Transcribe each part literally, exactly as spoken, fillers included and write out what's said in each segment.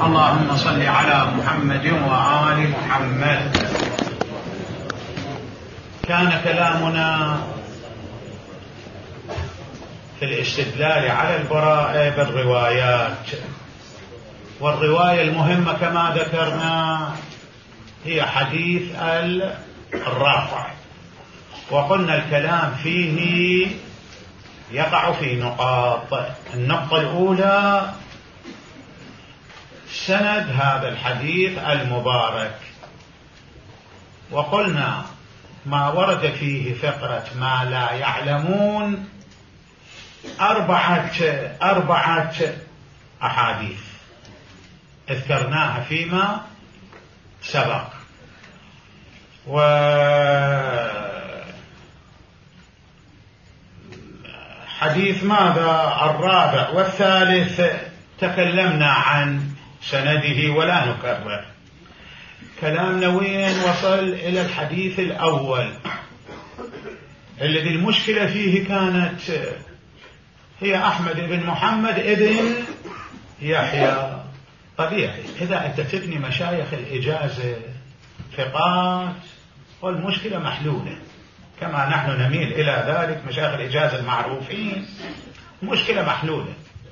اللهم صل على محمد وآل محمد. كان كلامنا في الاستدلال على البراءة بالروايات، والرواية المهمة كما ذكرنا هي حديث الرافع، وقلنا الكلام فيه يقع في نقاط. النقطة الأولى سند هذا الحديث المبارك، وقلنا ما ورد فيه فقرة ما لا يعلمون أربعة أربعة أحاديث اذكرناها فيما سبق. وحديث ماذا الرابع والثالث تكلمنا عن سنده ولا نكرر. كلامنا وين وصل؟ إلى الحديث الأول الذي المشكلة فيه كانت هي أحمد بن محمد ابن يحيى. طبيعي إذا أنت تبني مشايخ الإجازة ثقات والمشكلة محلولة، كما نحن نميل إلى ذلك، مشايخ الإجازة المعروفين مشكلة محلولة.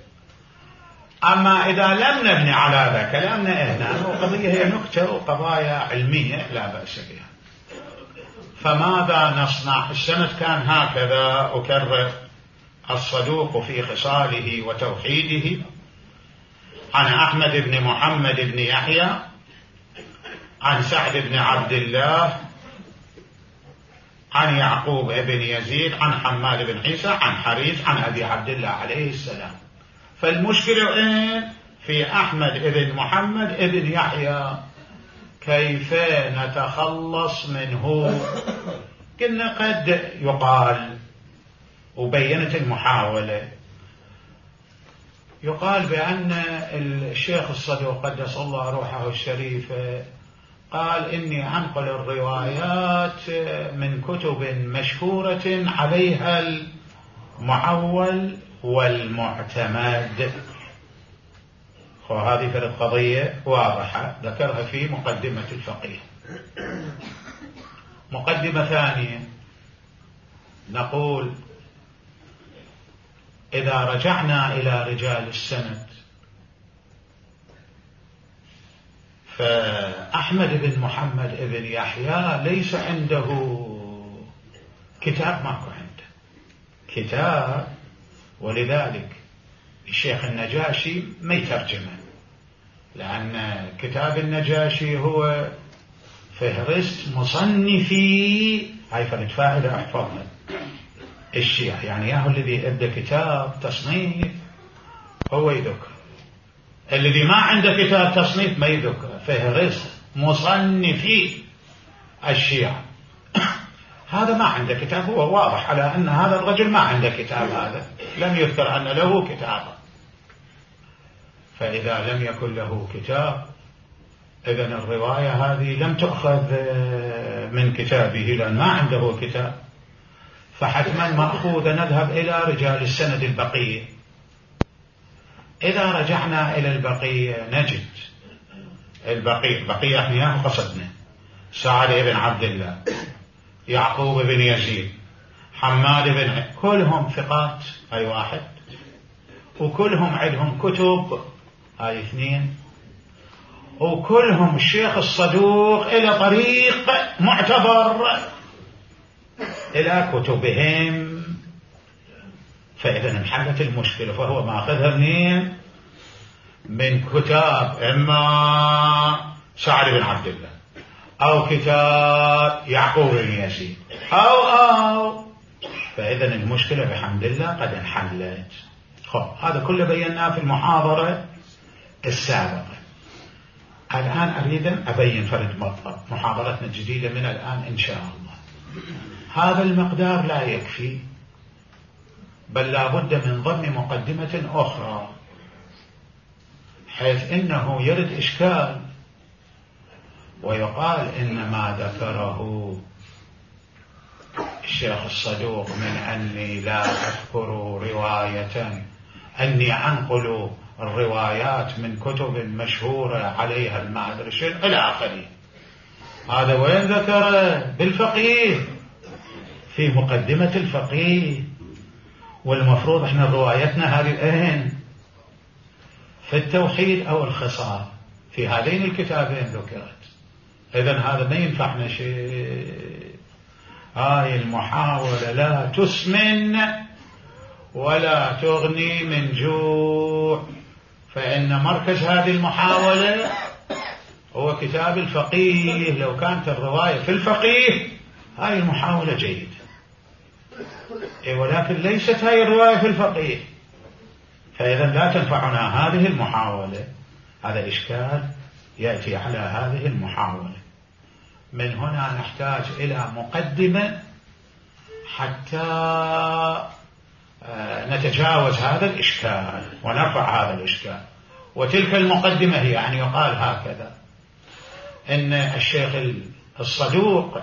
أما إذا لم نبني على هذا كلامنا هنا القضية هي نكتة وقضايا علمية لا بأس بها. فماذا نصنع؟ السند كان هكذا أكرر: الصدوق في خصاله وتوحيده، عن أحمد بن محمد بن يحيى عن سعد بن عبد الله عن يعقوب بن يزيد عن حماد بن عيسى عن حريث عن أبي عبد الله عليه السلام. فالمشكلة إيه؟ في أحمد بن محمد بن يحيى، كيف نتخلص منه؟ قلنا قد يقال، وبينت المحاولة، يقال بأن الشيخ الصدوق قدس الله روحه الشريفة قال إني أنقل الروايات من كتب مشهورة عليها المعول والمعتمد. وهذه في القضية واضحة ذكرها في مقدمة الفقيه. مقدمة ثانية نقول: إذا رجعنا إلى رجال السند فأحمد بن محمد بن يحيى ليس عنده كتاب، ماكو عنده كتاب، ولذلك الشيخ النجاشي ما يترجمه، لأن كتاب النجاشي هو فهرست مصنفي، هاي فرد فائدة أحفظها، الشيخ يعني ياهو الذي ابدأ كتاب تصنيف هو يذكر، الذي ما عنده كتاب تصنيف ما يذكر، فهرست مصنفي الشيعة. هذا ما عنده كتاب، هو واضح على أن هذا الرجل ما عنده كتاب، هذا لم يذكر أن له كتاب. فإذا لم يكن له كتاب إذن الرواية هذه لم تؤخذ من كتابه لأن ما عنده كتاب، فحتما مأخوذ نذهب إلى رجال السند البقية. إذا رجعنا إلى البقية نجد البقية البقية احنا قصدنا سعد بن عبد الله، يعقوب بن يزيد، حماد بن، كلهم ثقات، أي واحد، وكلهم عندهم كتب، هاي اثنين، وكلهم الشيخ الصدوق إلى طريق معتبر إلى كتبهم. فإذا انحلت المشكلة، فهو ما أخذها منين؟ من كتاب إما سعد بن عبد الله أو كتاب يعقوب بن يزيد أو أو فإذا المشكلة بحمد الله قد انحلت. خب هذا كله بيناه في المحاضرة السابقة. الآن أريد أن أبين فرد مطلب محاضرتنا الجديدة من الآن إن شاء الله. هذا المقدار لا يكفي، بل لا بد من ضمن مقدمة أخرى، حيث إنه يرد إشكال ويقال إن ما ذكره الشيخ الصدوق من أني لا أذكر رواية أني أنقل الروايات من كتب مشهورة عليها المادري شنو إلى آخره. هذا وين ذكره؟ بالفقيه، في مقدمة الفقيه. والمفروض احنا روايتنا هذه اين؟ في التوحيد أو الخصال، في هذين الكتابين ذكرت. إذن هذا ما ينفعنا شيء. هاي المحاولة لا تسمن ولا تغني من جوع، فإن مركز هذه المحاولة هو كتاب الفقيه. لو كانت الرواية في الفقيه هاي المحاولة جيدة، ولكن ليست هاي الرواية في الفقيه، فإذا لا تنفعنا هذه المحاولة. هذا إشكال يأتي على هذه المحاولة. من هنا نحتاج إلى مقدمة حتى نتجاوز هذا الإشكال ونرفع هذا الإشكال. وتلك المقدمة هي أن يقال هكذا: إن الشيخ الصدوق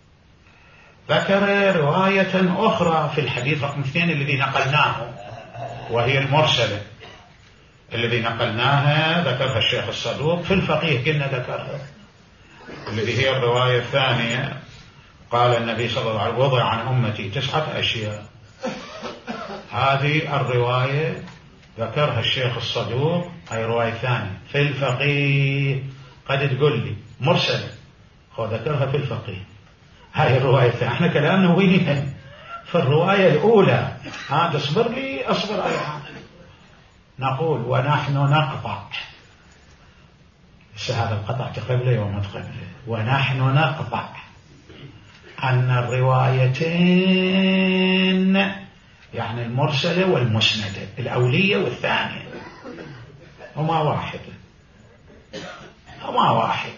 ذكر رواية أخرى في الحديث رقم اثنين الذي نقلناه، وهي المرسلة الذي نقلناها ذكرها الشيخ الصدوق في الفقيه، كنا ذكرها، الذي هي الرواية الثانية. قال النبي صلى الله عليه وسلم: وضع عن أمتي تسعة أشياء. هذه الرواية ذكرها الشيخ الصدوق، هي رواية ثانية في الفقيه. قد تقول لي مرسلة، هو ذكرها في الفقيه. هذه الرواية الثانية، احنا كلامنا وين في الرواية الأولى. هذا اصبر لي اصبر عليها. نقول: ونحن نقطع. هذا القطع تقبله وما تقبله. ونحن نقطع أن الروايتين، يعني المرسلة والمسندة، الأولية والثانية، هما واحد، هما واحد.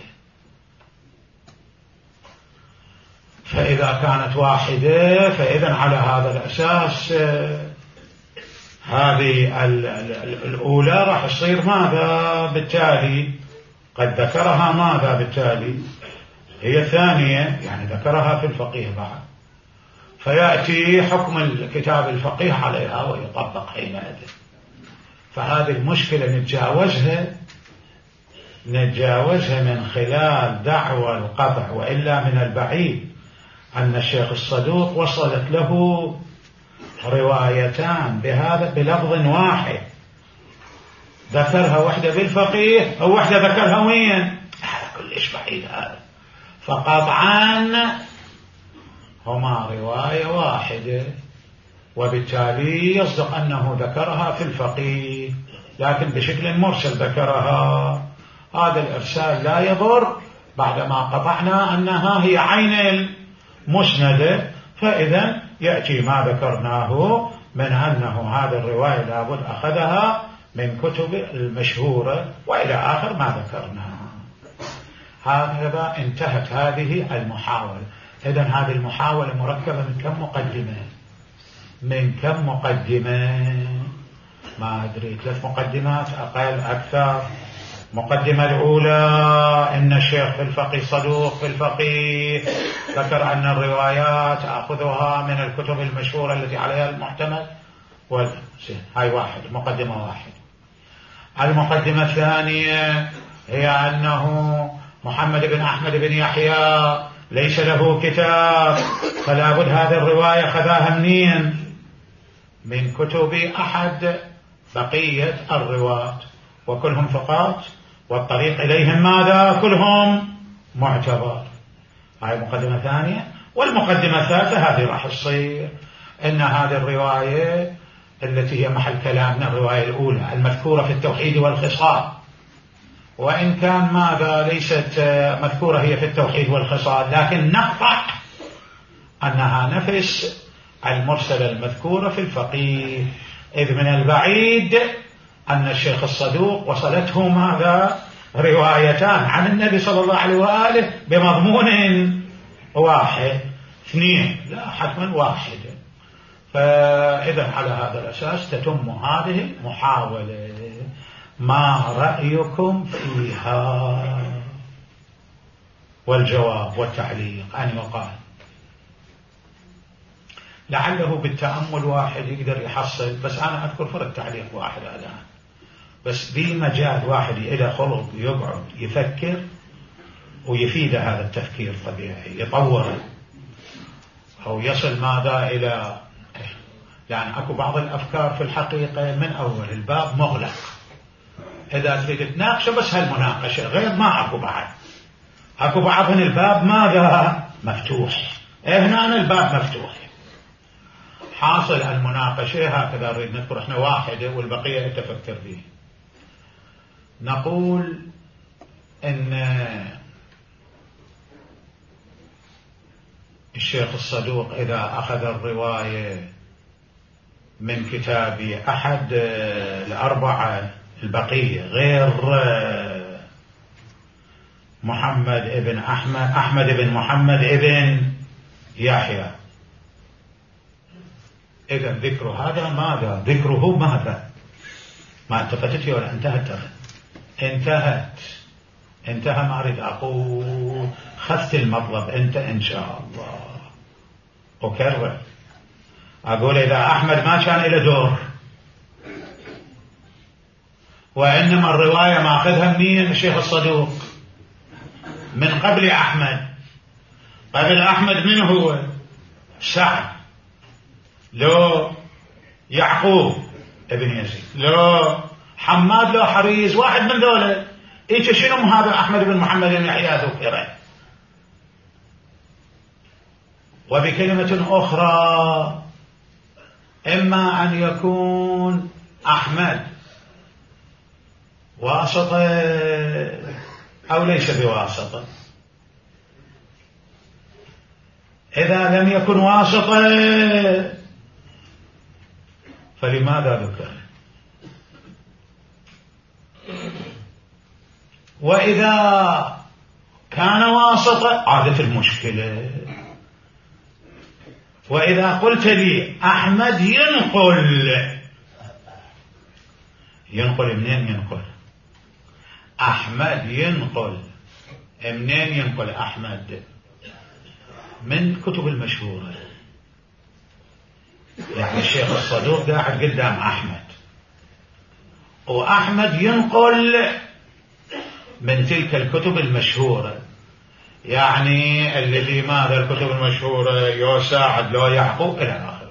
فإذا كانت واحدة فإذا على هذا الأساس هذه الأولى راح تصير ماذا بالتالي؟ قد ذكرها ماذا بالتالي؟ هي الثانية، يعني ذكرها في الفقيه بعد، فيأتي حكم الكتاب الفقيه عليها ويطبق حينئذ. فهذه المشكلة نتجاوزها نتجاوزها من خلال دعوى القطع. وإلا من البعيد أن الشيخ الصدوق وصلت له روايتان بهذا بلفظ واحد، ذكرها واحدة بالفقيه أو واحدة ذكرها وين؟ هذا كلش بعيد هذا. فقطعا هما رواية واحدة، وبالتالي يصدق أنه ذكرها في الفقيه، لكن بشكل مرسل ذكرها. هذا الإرسال لا يضر بعدما قطعنا أنها هي عين المسندة. فإذا يأتي ما ذكرناه من أنه هذه الرواية لابد أخذها من كتب المشهورة وإلى آخر ما ذكرناه. هكذا انتهت هذه المحاولة. إذن هذه المحاولة مركبة من كم مقدمة؟ من كم مقدمة؟ ما أدري، ثلاث مقدمات أقل أكثر. مقدمة الأولى: إن الشيخ في الفقيه صدوق في الفقيه ذكر أن الروايات أخذها من الكتب المشهورة التي عليها المحتمل. هاي واحد، مقدمة واحد. المقدمة الثانية هي أنه محمد بن أحمد بن يحيى ليس له كتاب، فلا بد هذه الرواية خذاها منين؟ من كتب أحد بقية الرواة، وكلهم ثقات، والطريق إليهم ماذا؟ كلهم معتبر. هاي مقدمة ثانية. والمقدمة الثالثة هذه راح تصير إن هذه الرواية التي هي محل كلامنا الرواية الأولى المذكورة في التوحيد والخصال، وإن كان ماذا ليست مذكورة هي في التوحيد والخصال، لكن نقطع أنها نفس المرسلة المذكورة في الفقيه، إذ من البعيد أن الشيخ الصدوق وصلته ماذا؟ روايتان عن النبي صلى الله عليه وآله بمضمون واحد. اثنين لا، حتما واحد. فإذا على هذا الأساس تتم هذه المحاولة. ما رأيكم فيها؟ والجواب والتعليق أن يقال. لعله بالتأمل واحد يقدر يحصل، بس أنا أذكر فرق تعليق واحد الآن. بس بمجال واحد إلى خلق يقعد يفكر ويفيد هذا التفكير الطبيعي، يطوره أو يصل ماذا إلى، يعني أكو بعض الأفكار في الحقيقة من أول الباب مغلق، إذا تريد تناقشه بس هالمناقشة، غير ما أكو بعد. أكو بعض من الباب ماذا مفتوح، إيه هنا الباب مفتوح. حاصل المناقشة هكذا نريد نذكر إحنا واحدة والبقية تفكر به. نقول إن الشيخ الصدوق إذا أخذ الرواية من كتاب أحد الأربعة البقية غير محمد ابن أحمد أحمد ابن محمد ابن يحيى، إذا ذكر هذا ماذا؟ ذكره ماذا؟ ما التفتت ولا انتهت؟ انتهت انتهى. ما أريد أقول خذت المطلب أنت إن شاء الله. أكرر أقول إذا أحمد ما كان له دور، وإنما الرواية ما أخذها منين؟ الشيخ الصدوق من قبل أحمد. قبل أحمد من هو؟ سعد، لو يعقوب ابن يزيد، لو حماد، لو حريز، واحد من ذولا. إيش شنو هذا أحمد بن محمد بن يحيى ذكر؟ وبكلمة أخرى إما أن يكون أحمد واسطة أو ليس بواسطة. إذا لم يكن واسطة فلماذا ذكر؟ وإذا كان واسطة عادت المشكلة. وإذا قلت لي أحمد ينقل، ينقل منين ينقل؟ أحمد ينقل منين ينقل؟ أحمد من كتب المشهورة، يعني الشيخ الصدوق قاعد قدام أحمد، وأحمد ينقل من تلك الكتب المشهورة، يعني الذي ماذا الكتب المشهورة يساعد لو يعقوب إلى آخره.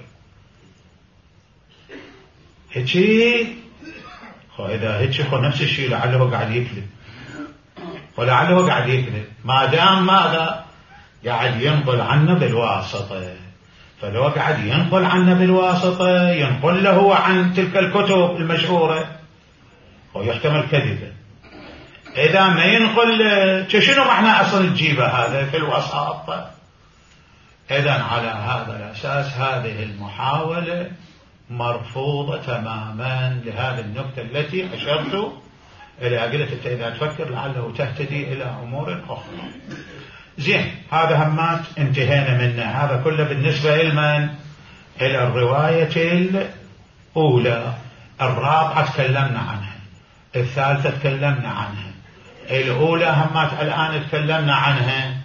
هيك خو إذا هيك خو نفس الشيء لعله قاعد يكذب، ولعله قاعد يكذب ما دام ماذا قاعد ينقل عنه بالواسطة. فلو قاعد ينقل عنه بالواسطة ينقل له عن تلك الكتب المشهورة ويحتمل كذبه. إذا ما ينقل شنو معنى أصل تجيبه هذا في الوساطة؟ إذن على هذا الأساس هذه المحاولة مرفوضة تماما لهذه النقطة التي أشرت إلى قلت إذا تفكر لعله تهتدي إلى أمور أخرى. زين، هذا همات انتهينا منه. هذا كله بالنسبة إلمن؟ إلى الرواية الأولى. الرابعة تكلمنا عنها، الثالثة تكلمنا عنها، الأولى همات الآن تكلمنا عنها.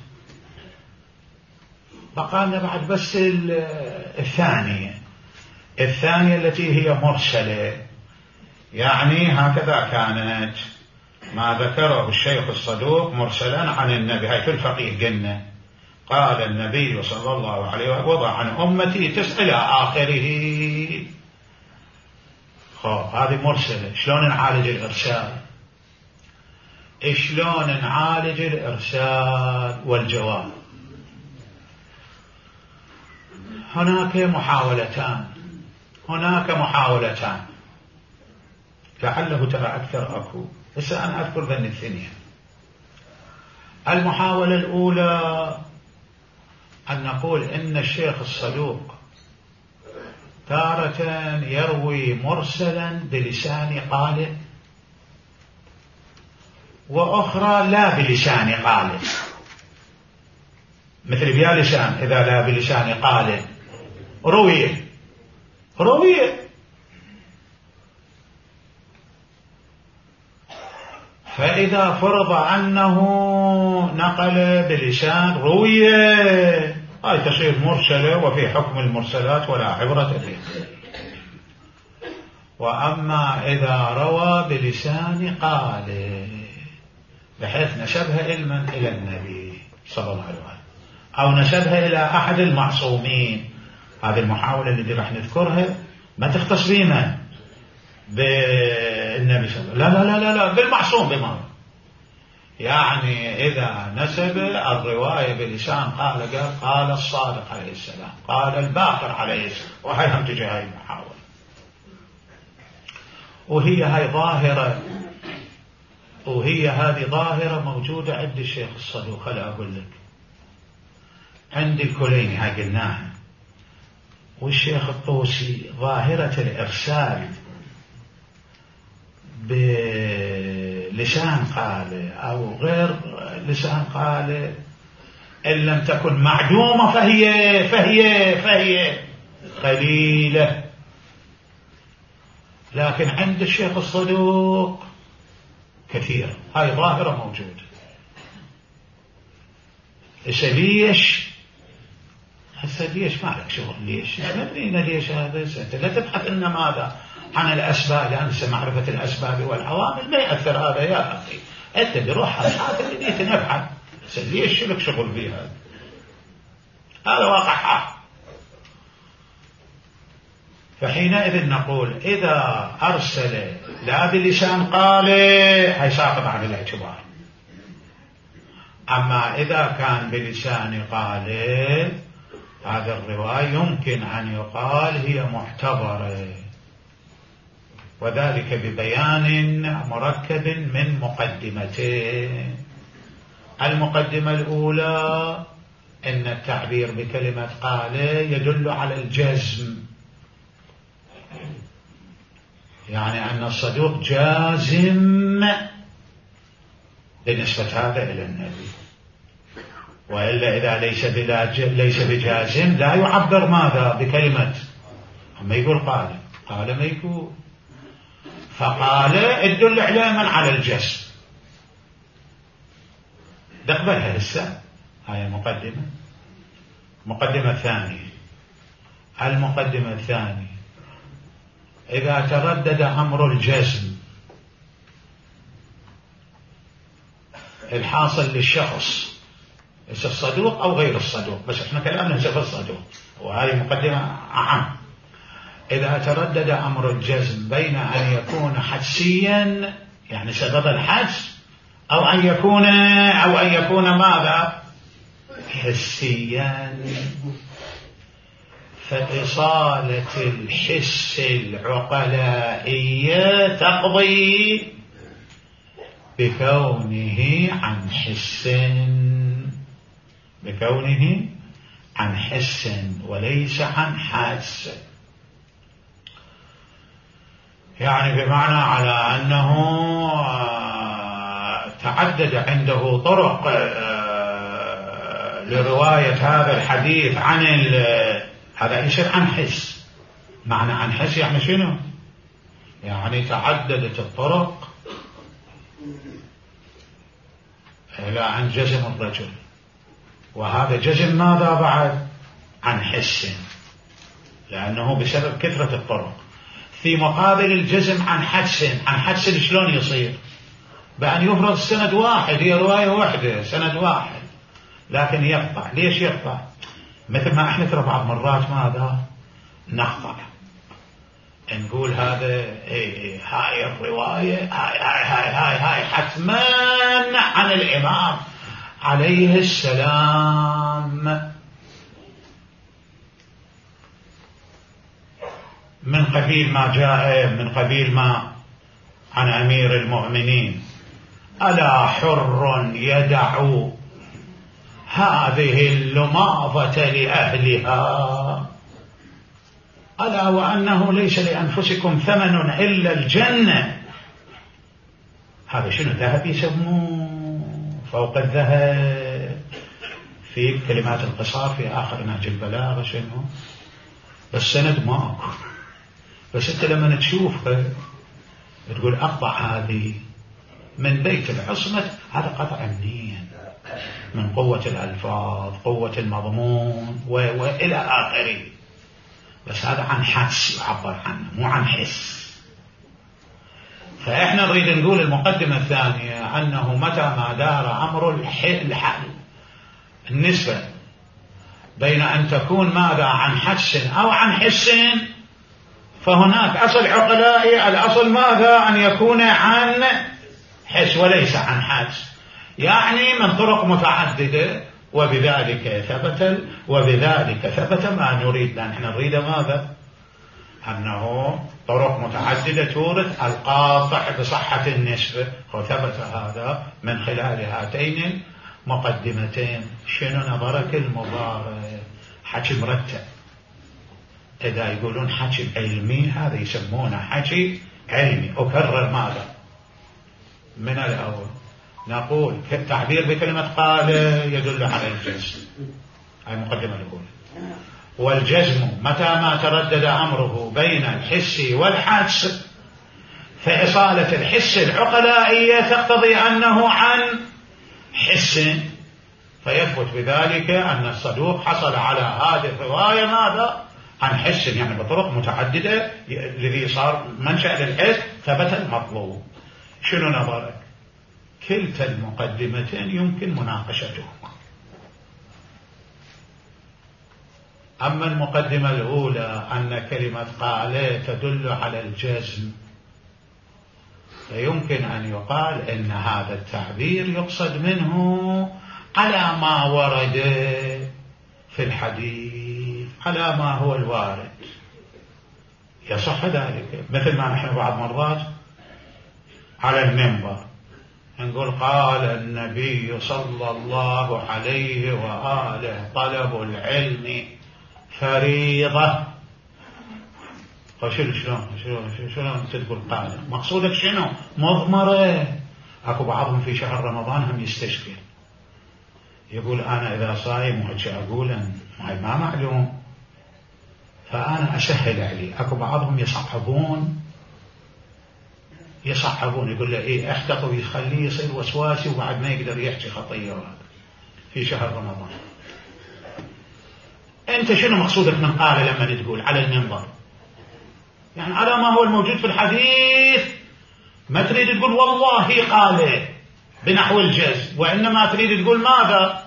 بقالنا بعد بس الثانية الثانية التي هي مرسلة، يعني هكذا كانت ما ذكره الشيخ الصدوق مرسلا عن النبي. هاي في الفقيه قلنا قال النبي صلى الله عليه وسلم وضع عن أمتي تسع إلى آخره. خب هذه مرسلة. شلون نعالج الإرسال؟ شلون نعالج الإرسال والجواب؟ هناك محاولتان هناك محاولتان لعله ترى أكثر أكو، بس أنا أذكر ذن الثانية. المحاولة الأولى أن نقول إن الشيخ الصدوق تارة يروي مرسلا بلسان قالب، وأخرى لا بلسان قالب، مثل بيا لسان إذا لا بلسان قالب روية روية فإذا فرض عنه نقل بلسان روية هاي تصير مرسلة وفي حكم المرسلات ولا عبرة فيه. وأما إذا روى بلسان قاله بحيث نسبها علما إلى النبي صلى الله عليه وسلم أو نسبها إلى أحد المعصومين، هذه المحاولة اللي راح نذكرها ما تختص بينا بالنبي صلى الله عليه وسلم، لا لا لا لا بالمعصوم بما يعني إذا نسب الرواية بلسان قال قال قال الصادق عليه السلام، قال الباقر عليه السلام، وهي هم تجي هاي المحاولة. وهي هاي ظاهرة وهي هذه ظاهرة موجودة عند الشيخ الصدوق. خلي أقول لك عند الكليني هاي قلناها، والشيخ الطوسي ظاهرة الإرسال بلسان قال أو غير لسان قال إن لم تكن معدومة فهي فهي فهي قليلة. لكن عند الشيخ الصدوق كثيرة، هاي ظاهرة موجودة. هسه ليش؟ هسه ليش ما لك شغل ليش؟ مدرينا ليش هذا؟ انت لا تبحث إن ماذا عن الأسباب، لأن يعني معرفة الأسباب والعوامل ما يأثر هذا يا أخي. أنت بروح الحاجة اللي تنبحث، هسه ليش لك شغل بها؟ هذا واقع حق. فحينئذ نقول إذا أرسل لا بلسان قال هيساقط عن الاعتبار. أما إذا كان بلسان قال هذا الرواية يمكن أن يقال هي معتبرة، وذلك ببيان مركب من مقدمتين. المقدمة الأولى أن التعبير بكلمة قال يدل على الجزم، يعني أن الصدوق جازم بالنسبة هذا إلى النبي، وإلا إذا ليس ليس بجازم لا يعبر ماذا بكلمة. أما يقول قال قال ما يقول، فقال تدل علما على الجزم. نقبلها هسه هاي مقدمة. مقدمة ثانية، المقدمة الثانية إذا تردد أمر الجزم الحاصل للشخص الصدوق أو غير الصدوق، بس احنا كلامنا هسه في الصدوق وهذه مقدمة أعم. إذا تردد أمر الجزم بين أن يكون حدسيا يعني سبب الحدس أو أن يكون أو أن يكون ماذا حسيا، فإصالة الحس العقلائية تقضي بكونه عن حس بكونه عن حس وليس عن حادث. يعني بمعنى على أنه تعدد عنده طرق لرواية هذا الحديث عن هذا يصير عن حس. معنى عن حس يعني شنو؟ يعني تعددت الطرق إلى عن جزم الرجل، وهذا جزم ماذا بعد؟ عن حس، لأنه بسبب كثرة الطرق. في مقابل الجزم عن حدس، عن حدس شلون يصير؟ بأن يفرض سند واحد، هي رواية واحدة سند واحد، لكن يقطع. ليش يقطع؟ مثل ما احنا ترى بعض مرات ماذا نقطع، نقول هذا ايه هاي الرواية هاي هاي هاي هاي, هاي حتما عن الإمام عليه السلام، من قبيل ما جاء من قبيل ما عن أمير المؤمنين ألا حر يدعو هذه اللماضة لأهلها، ألا وأنه ليس لأنفسكم ثمن إلا الجنة. هذا شنو؟ ذهب يسموه فوق الذهب في كلمات القصار في آخر نهج البلاغة. شنو؟ بس سند ماكو، بس أنت لما تشوفها تقول أقطع هذه من بيت العصمة، هذا قطع منين؟ من قوة الألفاظ، قوة المضمون وإلى آخره. بس هذا عن حدس يعبر عنه، مو عن حس. فإحنا نريد نقول المقدمة الثانية أنه متى ما دار أمر الحل النسبة بين أن تكون ماذا عن حس أو عن حس، فهناك أصل عقلائي الأصل ماذا أن يكون عن حس وليس عن حس، يعني من طرق متعددة، وبذلك ثبت وبذلك ثبت ما نريد. لأن نحن نريد ماذا؟ أنه طرق متعددة تورث القاطع بصحة النسبة، وثبت هذا من خلال هاتين المقدمتين. شنو نظرك المبارك؟ حكي مرتب. إذا يقولون حكي علمي هذا يسمونه حكي علمي. أكرر ماذا؟ من الأول نقول التعبير بكلمة قال يدل على الجزم، هاي المقدمة الأولى. والجزم متى ما تردد أمره بين الحس والحدس، فإصالة الحس العقلائية تقتضي أنه عن حس، فيثبت بذلك أن الصدوق حصل على هذه الرواية ماذا؟ عن حس، يعني بطرق متعددة الذي صار منشأ للحس ثبت المطلوب. شنو نظرك؟ كلتا المقدمتين يمكن مناقشتهما. أما المقدمة الأولى أن كلمة قال تدل على الجزم، فيمكن أن يقال إن هذا التعبير يقصد منه على ما ورد في الحديث، على ما هو الوارد، يصح ذلك. مثل ما نحن بعض مرات على المنبر نقول قال النبي صلى الله عليه وآله طلب العلم فريضة. فشنو شلون شلون شلون تقول قال؟ مقصودك شنو؟ مضمرة. اكو بعضهم في شهر رمضان هم يستشكل، يقول انا اذا صايم وهيك اقول هاي ما معلوم، فانا اسهل عليه. اكو بعضهم يصعبون يصعبون يقول له ايه احتط ويخليه يصير وسواسي وبعد ما يقدر يحكي خطيه في شهر رمضان. انت شنو مقصودك من قال لما تقول على المنبر؟ يعني على ما هو الموجود في الحديث، ما تريد تقول والله قال بنحو الجز، وإنما تريد تقول ماذا؟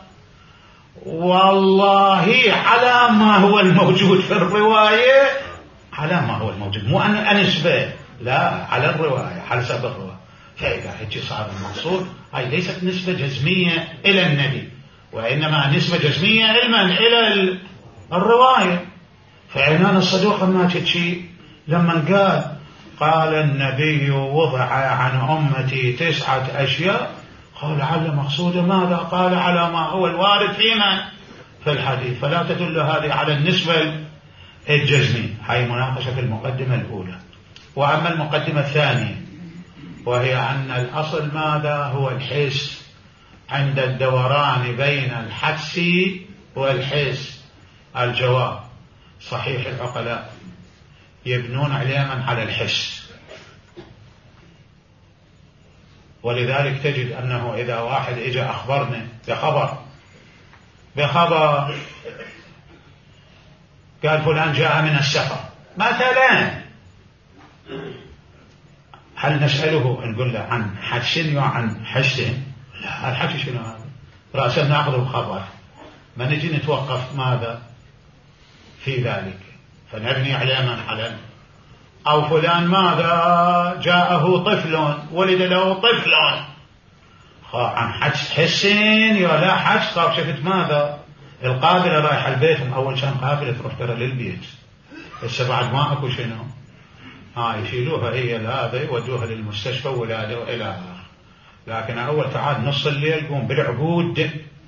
والله على ما هو الموجود في الرواية، على ما هو الموجود، مو أن أنسبة، لا على الرواية، على سبب الرواية. فإذا هيك صار المقصود هاي ليست نسبة جزمية إلى النبي، وإنما نسبة جزمية علما إلى الرواية. فعنان الصدوق ما تشي لما قال قال النبي وضع عن أمتي تسعة أشياء، قال لعل مقصوده ماذا؟ قال على ما هو الوارد فيما في الحديث، فلا تدل هذه على النسبة الجزمية. هاي مناقشة في المقدمة الأولى. وأما المقدمة الثانية وهي أن الأصل ماذا؟ هو الحس عند الدوران بين الحدس والحس. الجواب صحيح العقلاء يبنون عليما على الحس، ولذلك تجد أنه إذا واحد إجا أخبرنا بخبر بخبر قال فلان جاء من السفر مثلا، هل نسأله نقول له عن حدس وعن حس؟ لا، الحدس شنو هذا؟ رأسا نأخذ الخبر، ما نجي نتوقف ماذا في ذلك، فنبني عليما على أو فلان ماذا جاءه طفل ولد له طفل، عن حدس حسين يا لا حدس. طاب شفت ماذا القابلة رايح البيت، أول كان قابلة تروح ترى للبيت، هسه بعد ما أكو شنو ها يشيلوها هي هذا يودوها للمستشفى ولادة وإلى آخره. لكن أول تعال نص الليل قوم بالعقود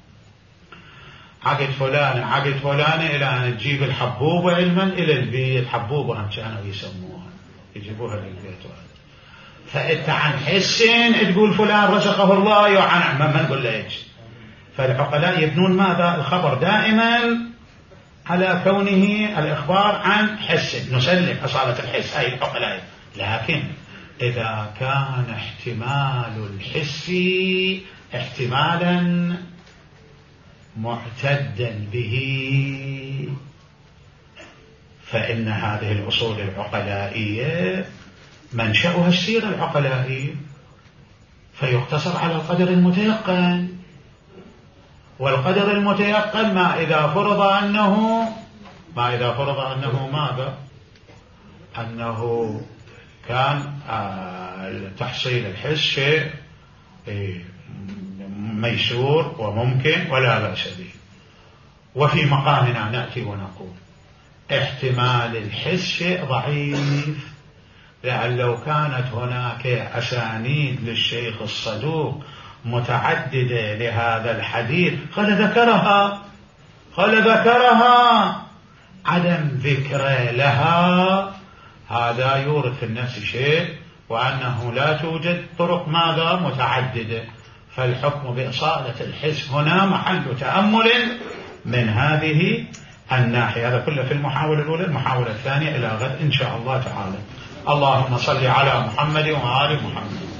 عقد فلان عقد فلانة إلى أن تجيب الحبوبة علما إلى البيت. حبوبة هم كانوا يسموها يجيبوها للبيت. فأنت عن حسين تقول فلان رزقه الله يوعن ما نقول له إيش. فالعقلاء يبنون ماذا؟ الخبر دائما على كونه الإخبار عن حس، نسلم أصالة الحس هاي العقلاء. لكن إذا كان احتمال الحس احتمالا معتدا به، فإن هذه الأصول العقلائية منشأها السيرة العقلائية، فيقتصر على القدر المتيقن. والقدر المتيقن ما إذا فرض أنه ما إذا فرض أنه ماذا؟ أنه كان تحصيل الحس شيء ميسور وممكن ولا بأس به. وفي مقامنا نأتي ونقول احتمال الحس شيء ضعيف، لأن لو كانت هناك أسانيد للشيخ الصدوق متعددة لهذا الحديث قال ذكرها قال ذكرها عدم ذكر لها هذا يورث في النفس شيء، وأنه لا توجد طرق ماذا متعددة. فالحكم بإصالة الحس هنا محل تأمل من هذه الناحية. هذا كله في المحاولة الأولى. المحاولة الثانية إلى غد إن شاء الله تعالى. اللهم صل على محمد وآل محمد.